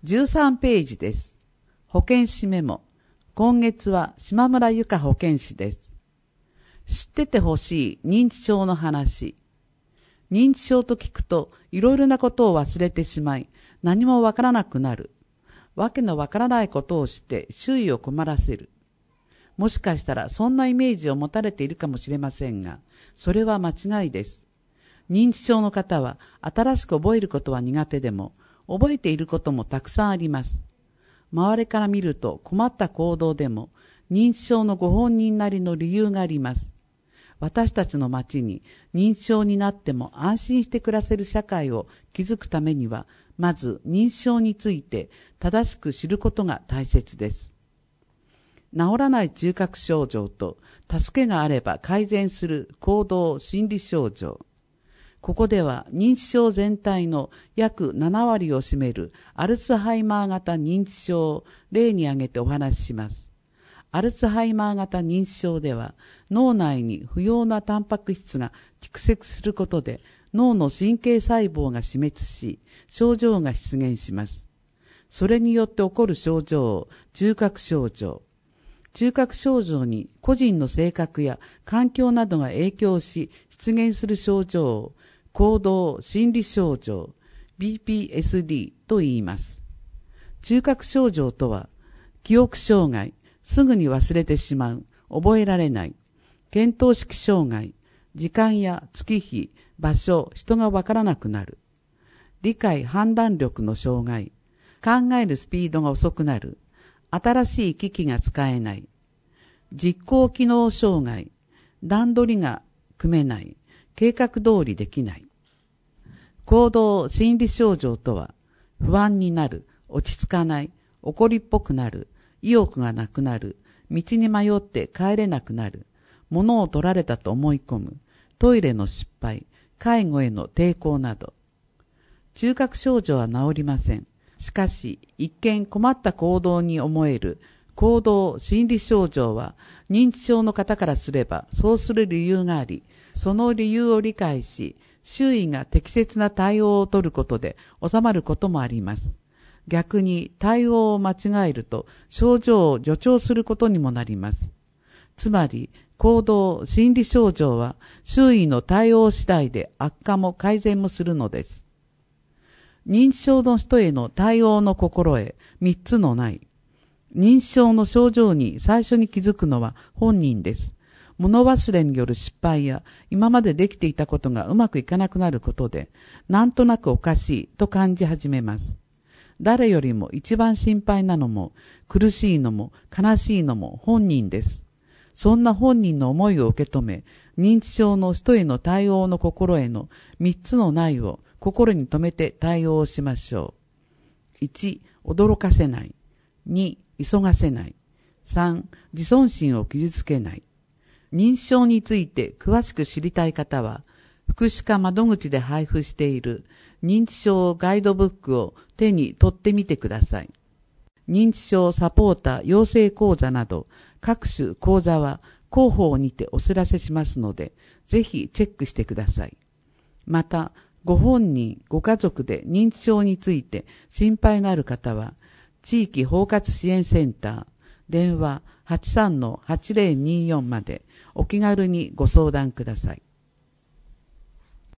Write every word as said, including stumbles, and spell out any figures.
じゅうさんページです。保健師メモ。今月は島村ゆか保健師です。知っててほしい認知症の話。認知症と聞くといろいろなことを忘れてしまい、何もわからなくなる。わけのわからないことをして周囲を困らせる。もしかしたらそんなイメージを持たれているかもしれませんが、それは間違いです。認知症の方は新しく覚えることは苦手でも、覚えていることもたくさんあります。周りから見ると困った行動でも、認知症のご本人なりの理由があります。私たちの町に認知症になっても安心して暮らせる社会を築くためには、まず認知症について正しく知ることが大切です。治らない中核症状と助けがあれば改善する行動心理症状。ここでは認知症全体の約ななわりを占めるアルツハイマー型認知症を例に挙げてお話しします。アルツハイマー型認知症では脳内に不要なタンパク質が蓄積することで脳の神経細胞が死滅し症状が出現します。それによって起こる症状を中核症状。中核症状に個人の性格や環境などが影響し出現する症状を行動心理症状 ビーピーエスディー と言います。中核症状とは記憶障害、すぐに忘れてしまう、覚えられない、見当識障害、時間や月日、場所、人がわからなくなる、理解判断力の障害、考えるスピードが遅くなる、新しい機器が使えない、実行機能障害、段取りが組めない、計画通りできない。行動心理症状とは、不安になる、落ち着かない、怒りっぽくなる、意欲がなくなる、道に迷って帰れなくなる、物を取られたと思い込む、トイレの失敗、介護への抵抗など。中核症状は治りません。しかし、一見困った行動に思える行動心理症状は、認知症の方からすればそうする理由があり、その理由を理解し、周囲が適切な対応を取ることで収まることもあります。逆に対応を間違えると症状を助長することにもなります。つまり、行動心理症状は周囲の対応次第で悪化も改善もするのです。認知症の人への対応の心得三つのない。認知症の症状に最初に気づくのは本人です。物忘れによる失敗や今までできていたことがうまくいかなくなることで、なんとなくおかしいと感じ始めます。誰よりも一番心配なのも苦しいのも悲しいのも本人です。そんな本人の思いを受け止め、認知症の人への対応の心への三つのないを心に留めて対応しましょう。いち、驚かせない。に、急がせない。さん、自尊心を傷つけない。認知症について詳しく知りたい方は、福祉課窓口で配布している認知症ガイドブックを手に取ってみてください。認知症サポーター養成講座など各種講座は広報にてお知らせしますので、ぜひチェックしてください。また、ご本人、ご家族で認知症について心配のある方は、地域包括支援センター、電話 はちさんのはちぜろにーよん までお気軽にご相談ください。